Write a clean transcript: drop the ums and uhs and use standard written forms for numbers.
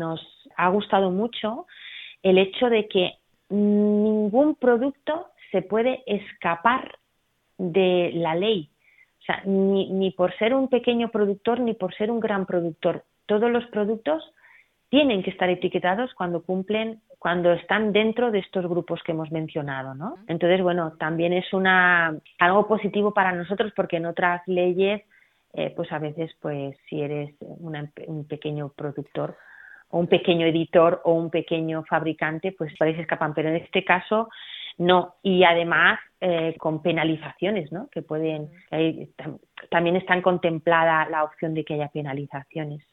nos ha gustado mucho el hecho de que ningún producto se puede escapar de la ley. O sea, ni por ser un pequeño productor ni por ser un gran productor. Todos los productos tienen que estar etiquetados cuando están dentro de estos grupos que hemos mencionado, ¿no? Entonces, bueno, también es algo positivo para nosotros, porque en otras leyes, pues a veces, pues si eres un pequeño productor o un pequeño editor o un pequeño fabricante, pues por ahí se escapan, pero en este caso no. Y además con penalizaciones, ¿no? También están contemplada la opción de que haya penalizaciones.